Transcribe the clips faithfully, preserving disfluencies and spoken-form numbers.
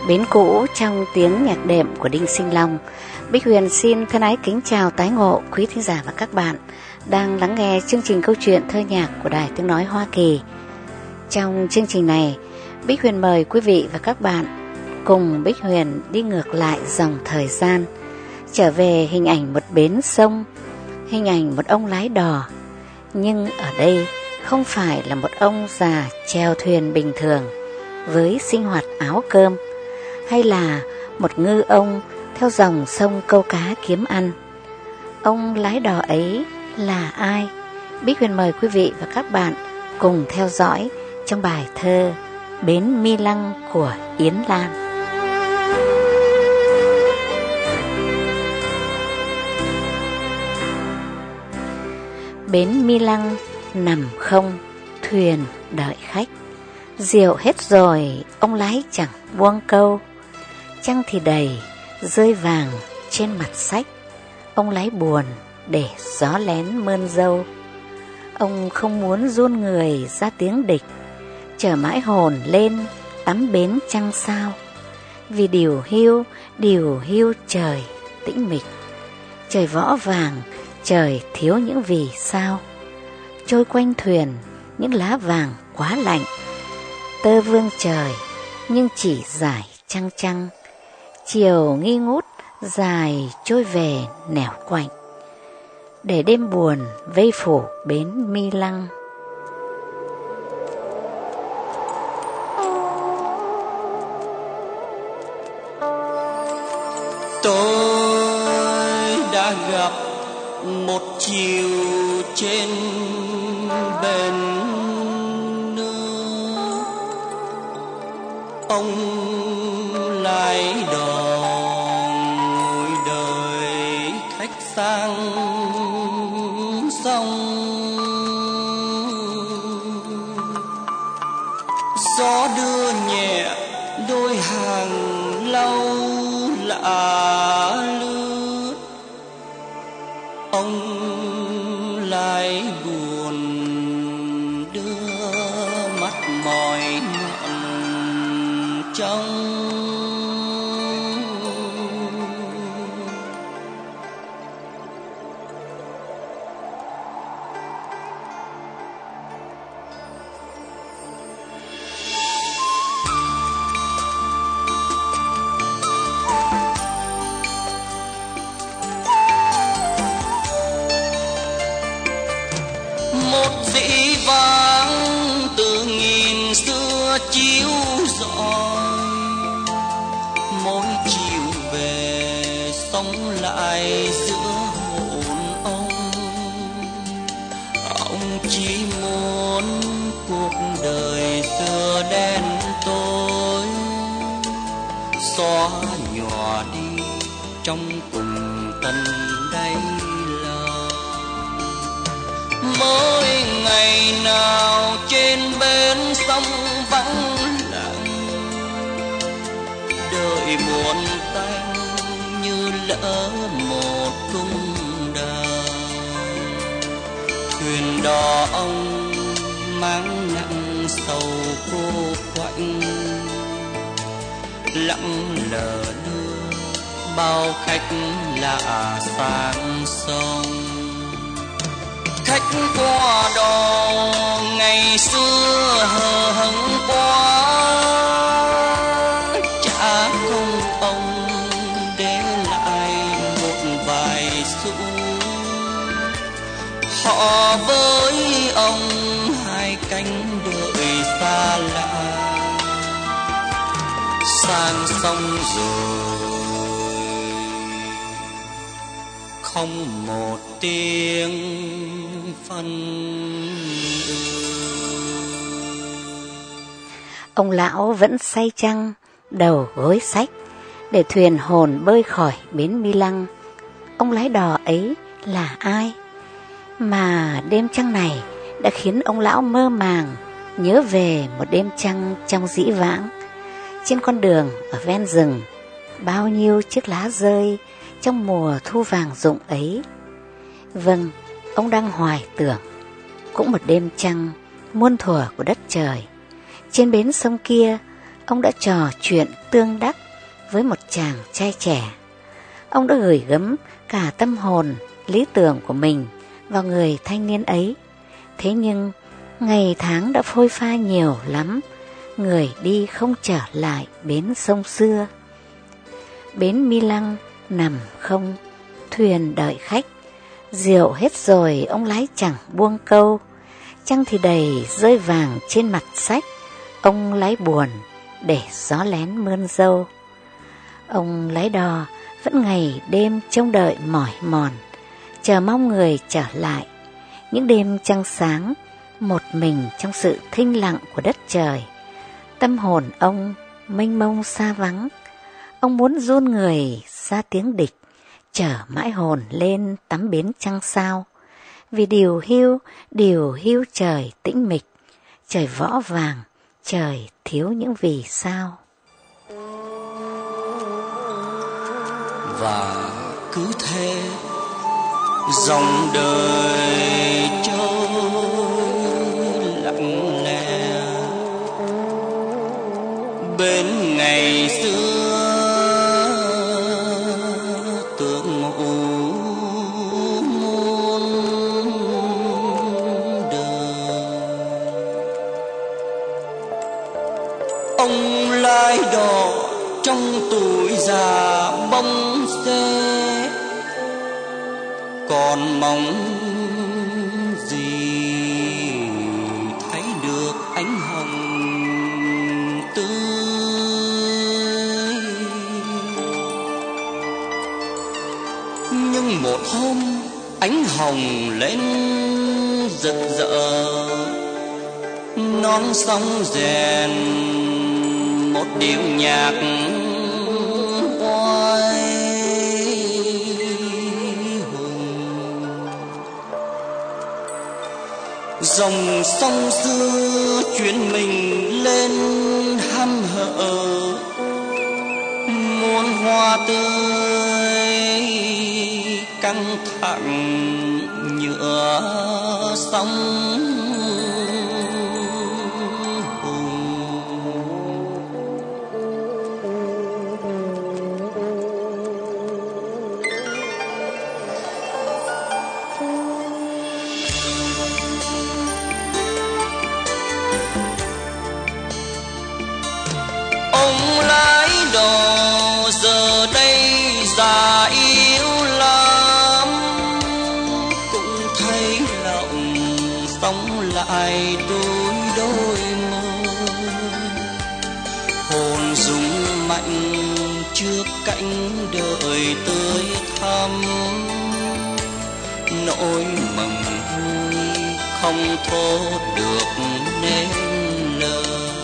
Bến cũ trong tiếng nhạc đệm của Đinh Sinh Long, Bích Huyền xin thân ái kính chào tái ngộ quý thính giả và các bạn đang lắng nghe chương trình câu chuyện thơ nhạc của Đài Tiếng Nói Hoa Kỳ. Trong chương trình này, Bích Huyền mời quý vị và các bạn cùng Bích Huyền đi ngược lại dòng thời gian, trở về hình ảnh một bến sông, hình ảnh một ông lái đò. Nhưng ở đây không phải là một ông già chèo thuyền bình thường với sinh hoạt áo cơm, hay là một ngư ông theo dòng sông câu cá kiếm ăn. Ông lái đò ấy là ai? Bích Huyền mời quý vị và các bạn cùng theo dõi trong bài thơ Bến Mi Lăng của Yến Lan. Bến Mi Lăng nằm không, thuyền đợi khách. Rượu hết rồi, ông lái chẳng buông câu. Trăng thì đầy, rơi vàng trên mặt sách. Ông lái buồn để gió lén mơn râu. Ông không muốn run người ra tiếng địch, chở mãi hồn lên tắm bến trăng sao. Vì điều hiu, điều hiu trời tĩnh mịch. Trời võ vàng, trời thiếu những vì sao. Trôi quanh thuyền những lá vàng quá lạnh. Tơ vương trời nhưng chỉ giải trăng trăng. Chiều nghi ngút dài trôi về nẻo quạnh, để đêm buồn vây phủ bến Mi Lăng. Tôi đã gặp một chiều trên bến nước, ông lái đò ngồi đợi khách sang sông. Gió đưa nhẹ đôi hàng lau lạ lướt, ông lái buồn đưa mắt mỏi mòn trong. Một dĩ vãng từ nghìn xưa chiếu rọi, mỗi chiều về sống lại giữa hồn ông. Ông chỉ muốn cuộc đời xưa đen tối xóa nhòa đi trong cùng tận đáy lòng. Mỗi ngày nào trên bến sông vắng lặng, đợi buồn tanh như lỡ một cung đào. Thuyền đò ông mang nặng sầu cô quạnh, lặng lờ đưa bao khách lạ sang sông. Khách qua đò ngày xưa hờ hững quá, chả không ông để lại một vài xu. Họ với ông hai cánh đợi xa lạ, sang sông rồi không một tiếng phân Ông lão vẫn say chăng, đầu gối sách, để thuyền hồn bơi khỏi bến Mi Lăng. Ông lái đò ấy là ai? Mà đêm trăng này đã khiến ông lão mơ màng nhớ về một đêm trăng trong dĩ vãng. Trên con đường ở ven rừng, bao nhiêu chiếc lá rơi trong mùa thu vàng rụng ấy. Vâng, ông đang hoài tưởng, cũng một đêm trăng muôn thuở của đất trời. Trên bến sông kia, ông đã trò chuyện tương đắc với một chàng trai trẻ. Ông đã gửi gắm cả tâm hồn, lý tưởng của mình vào người thanh niên ấy. Thế nhưng ngày tháng đã phôi pha nhiều lắm, người đi không trở lại bến sông xưa. Bến Mi Lăng nằm không, thuyền đợi khách. Rượu hết rồi ông lái chẳng buông câu. Trăng thì đầy rơi vàng trên mặt sách. Ông lái buồn để gió lén mơn râu. Ông lái đò vẫn ngày đêm trông đợi mỏi mòn, chờ mong người trở lại. Những đêm trăng sáng, một mình trong sự thinh lặng của đất trời. Tâm hồn ông mênh mông xa vắng. Ông muốn run người ra tiếng địch, chở mãi hồn lên tắm bến trăng sao. Vì điều hiu, điều hiu trời tĩnh mịch, trời võ vàng, trời thiếu những vì sao. Và cứ thế dòng đời trôi lặng lẽ bên ngày xưa tưởng ngủ muôn đời. Ông lái đò trong tuổi già bông xê, còn mong gì thấy được ánh hồng tươi. Nhưng một hôm ánh hồng lên rực rỡ, non sóng rèn một điệu nhạc oai hùng. Dòng sông xưa chuyển mình lên hăm hở, muôn hoa tươi căng thẳng nhựa sóng. Ông lái đò giờ đây già yếu lắm, cũng thấy lòng sống lại đôi đôi mơ. Hồn rung mạnh trước cánh đời tươi thắm, nỗi mừng vui không thốt được nên lời.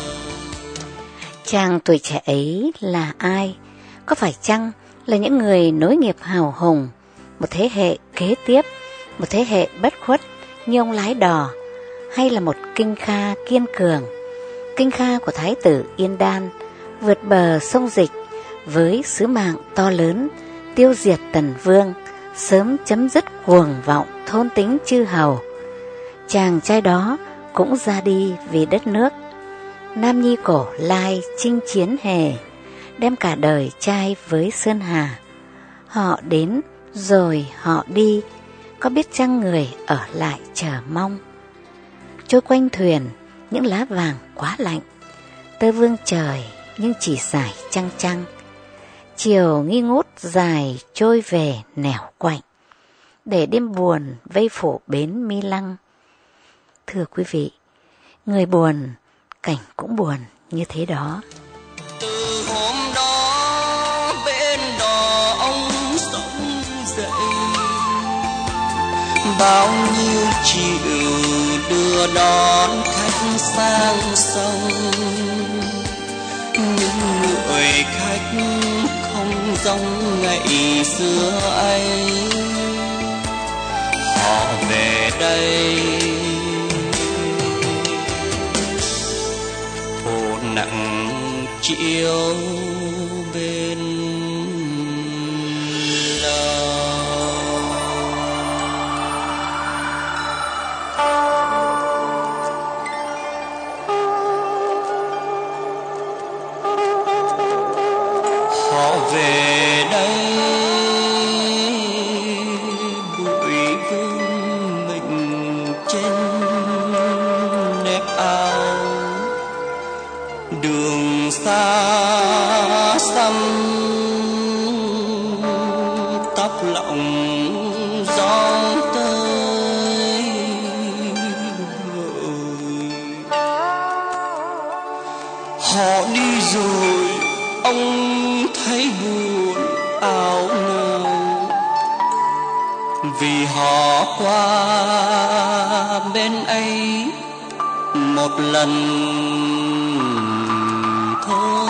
Chàng tuổi trẻ ấy là ai? Có phải chăng là những người nối nghiệp hào hùng, một thế hệ kế tiếp, một thế hệ bất khuất như ông lái đò, hay là một Kinh Kha kiên cường, Kinh Kha của Thái tử Yên Đan, vượt bờ sông Dịch với sứ mạng to lớn tiêu diệt Tần Vương, sớm chấm dứt cuồng vọng thôn tính chư hầu. Chàng trai đó cũng ra đi vì đất nước. Nam nhi cổ lai chinh chiến hề, đem cả đời trai với Sơn Hà. Họ đến rồi họ đi, có biết chăng người ở lại chờ mong. Trôi quanh thuyền những lá vàng quá lạnh, tơ vương trời nhưng chỉ dài trăng trăng. Chiều nghi ngút dài trôi về nẻo quạnh, để đêm buồn vây phủ bến Mi Lăng. Thưa quý vị, người buồn, cảnh cũng buồn như thế đó. Từ hôm đó bên đò ông sống dậy, bao nhiêu chiều đưa đón khách sang sông. Những người khách không giống ngày xưa ấy, họ về đây nặng chiếu bên lòng. lòng gió tới. Họ đi rồi ông thấy buồn áo nào, vì họ qua bên ấy một lần thôi.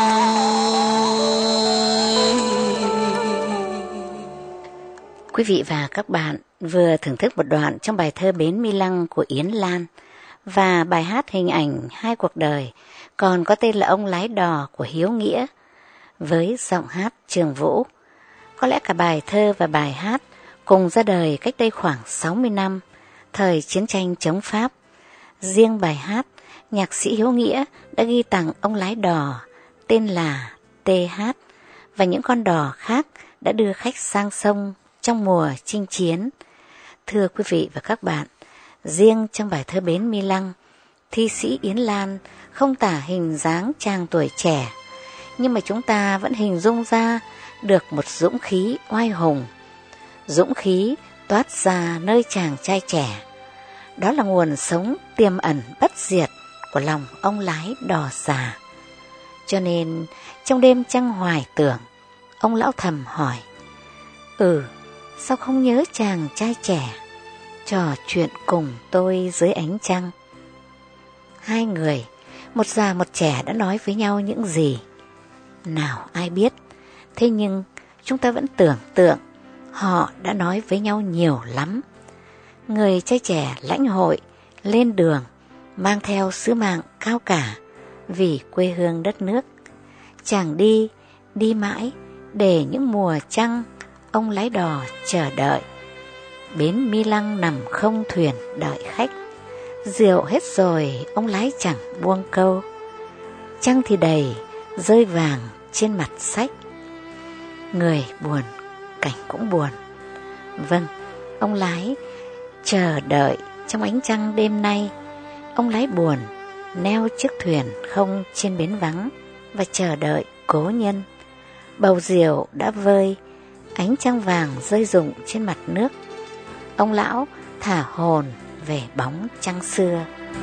Quý vị và các bạn vừa thưởng thức một đoạn trong bài thơ Bến Mi Lăng của Yến Lan và bài hát hình ảnh hai cuộc đời còn có tên là Ông Lái Đò của Hiếu Nghĩa với giọng hát Trường Vũ. Có lẽ cả bài thơ và bài hát cùng ra đời cách đây khoảng sáu mươi năm, thời chiến tranh chống Pháp. Riêng bài hát, nhạc sĩ Hiếu Nghĩa đã ghi tặng ông lái đò tên là tê hát và những con đò khác đã đưa khách sang sông trong mùa chinh chiến. Thưa quý vị và các bạn, riêng trong bài thơ Bến Mi Lăng, thi sĩ Yến Lan không tả hình dáng chàng tuổi trẻ, nhưng mà chúng ta vẫn hình dung ra được một dũng khí oai hùng. Dũng khí toát ra nơi chàng trai trẻ. Đó là nguồn sống tiềm ẩn bất diệt của lòng ông lái đò già. Cho nên trong đêm trăng hoài tưởng, ông lão thầm hỏi: Ừ, sao không nhớ chàng trai trẻ trò chuyện cùng tôi dưới ánh trăng? Hai người, một già một trẻ đã nói với nhau những gì? Nào ai biết, thế nhưng chúng ta vẫn tưởng tượng họ đã nói với nhau nhiều lắm. Người trai trẻ lãnh hội, lên đường, mang theo sứ mạng cao cả vì quê hương đất nước. Chàng đi, đi mãi, để những mùa trăng, ông lái đò chờ đợi. Bến Mi Lăng nằm không thuyền đợi khách, rượu hết rồi, ông lái chẳng buông câu. Trăng thì đầy, rơi vàng trên mặt sách. Người buồn, cảnh cũng buồn. Vâng, ông lái chờ đợi trong ánh trăng đêm nay. Ông lái buồn, neo chiếc thuyền không trên bến vắng và chờ đợi cố nhân. Bầu rượu đã vơi, ánh trăng vàng rơi rụng trên mặt nước. Ông lão thả hồn về bóng trăng xưa.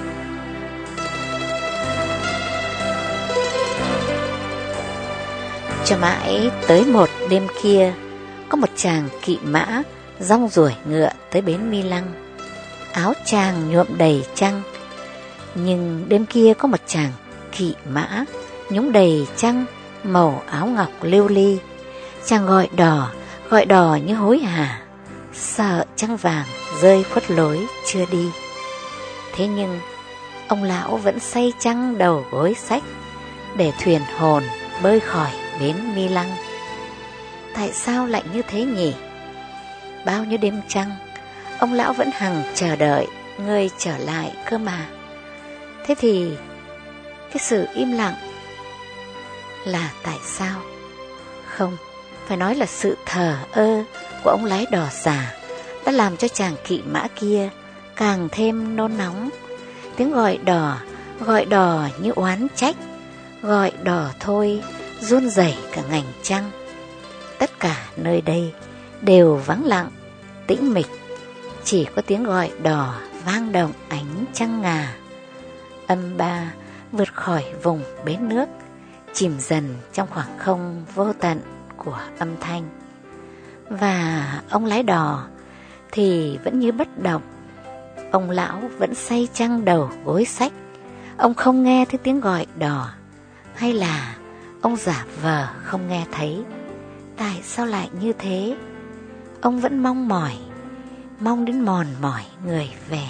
Cho mãi tới một đêm kia, có một chàng kỵ mã rong ruổi ngựa tới bến Mi Lăng. Áo chàng nhuộm đầy trăng, nhưng đêm kia có một chàng kỵ mã nhúng đầy trăng, màu áo ngọc lưu ly. Chàng gọi đò, gọi đò như hối hả, sợ trăng vàng rơi khuất lối chưa đi. Thế nhưng ông lão vẫn say trăng đầu gối sách, để thuyền hồn bơi khỏi bến Mi Lăng. Tại sao lại như thế nhỉ? Bao nhiêu đêm trăng, ông lão vẫn hằng chờ đợi người trở lại cơ mà. Thế thì cái sự im lặng là tại sao? Không, phải nói là sự thờ ơ của ông lái đò già đã làm cho chàng kỵ mã kia càng thêm nôn nóng. Tiếng gọi đò, gọi đò như oán trách, gọi đò thôi run rẩy cả ngành trăng. Tất cả nơi đây đều vắng lặng, tĩnh mịch, chỉ có tiếng gọi đò vang động ánh trăng ngà. Âm ba vượt khỏi vùng bến nước, chìm dần trong khoảng không vô tận của âm thanh. Và ông lái đò thì vẫn như bất động. Ông lão vẫn say trăng đầu gối sách. Ông không nghe thấy tiếng gọi đò, hay là ông giả vờ không nghe thấy? Tại sao lại như thế? Ông vẫn mong mỏi, mong đến mòn mỏi người về.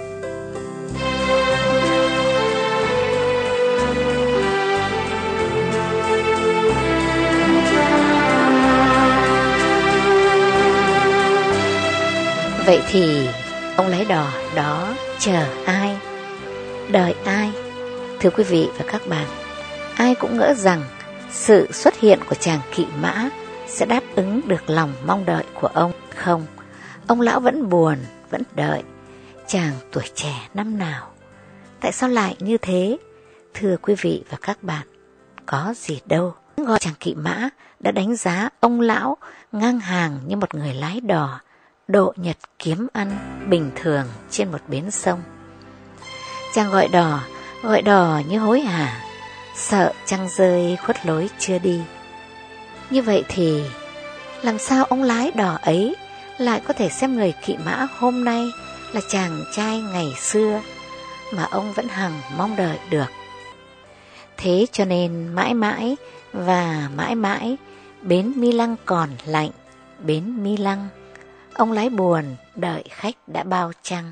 Vậy thì ông lái đò đó chờ ai? Đợi ai? Thưa quý vị và các bạn, ai cũng ngỡ rằng sự xuất hiện của chàng kỵ mã sẽ đáp ứng được lòng mong đợi của ông. Không, ông lão vẫn buồn, vẫn đợi. Chàng tuổi trẻ năm nào? Tại sao lại như thế? Thưa quý vị và các bạn, có gì đâu. Gọi chàng kỵ mã đã đánh giá ông lão ngang hàng như một người lái đò, độ nhật kiếm ăn bình thường trên một bến sông. Chàng gọi đò, gọi đò như hối hả, sợ trăng rơi khuất lối chưa đi. Như vậy thì làm sao ông lái đò ấy lại có thể xem người kỵ mã hôm nay là chàng trai ngày xưa mà ông vẫn hằng mong đợi được. Thế cho nên mãi mãi và mãi mãi bến Mi Lăng còn lạnh, bến Mi Lăng ông lái buồn đợi khách đã bao chăng.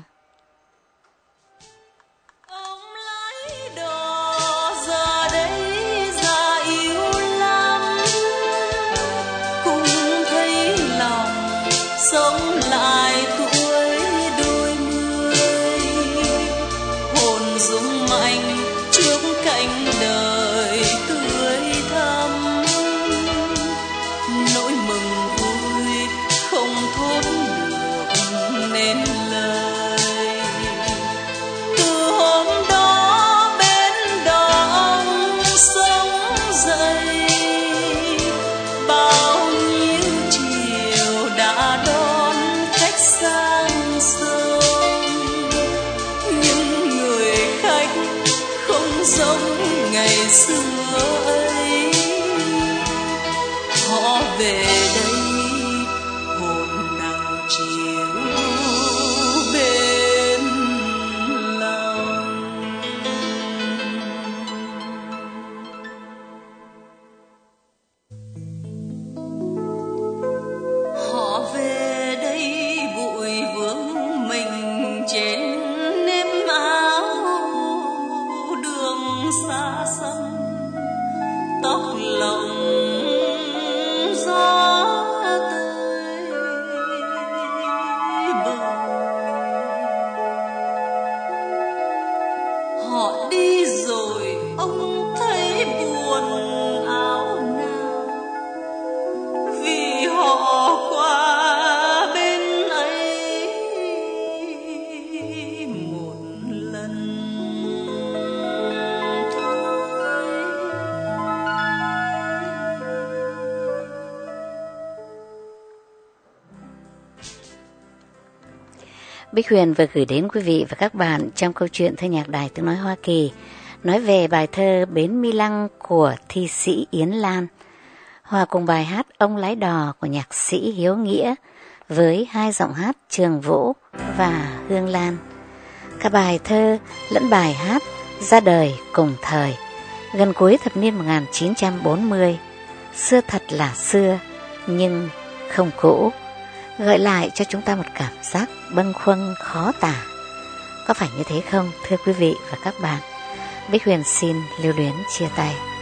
Ông lái đò giờ đây già yếu lắm, cũng thấy lòng sống lại tuổi đôi mươi, hồn dũng mạnh trước cánh đời tươi thắm, nỗi mừng vui không thốt được nên lời. Từ hôm đó bến đò ông sống dậy, bao nhiêu chiều đã đón khách sang sông, những người khách không giống ngày xưa ấy, họ về đây hồn nặng chiều bên lòng. Họ về đây bụi vướng mình trên nếp áo, đường xa xăm tóc lộng gió tới bờ. Họ đi rồi ông thấy buồn áo nào, vì họ qua bên ấy một lần thôi. Bích Huyền vừa gửi đến quý vị và các bạn trong câu chuyện thơ nhạc Đài Tiếng Nói Hoa Kỳ nói về bài thơ Bến Mi Lăng của thi sĩ Yến Lan, hòa cùng bài hát Ông Lái Đò của nhạc sĩ Hiếu Nghĩa với hai giọng hát Trường Vũ và Hương Lan. Cả bài thơ lẫn bài hát ra đời cùng thời, gần cuối thập niên một nghìn chín trăm bốn mươi, xưa thật là xưa nhưng không cũ, gợi lại cho chúng ta một cảm giác bâng khuâng khó tả. Có phải như thế không thưa quý vị và các bạn? Bích Huyền xin lưu luyến chia tay.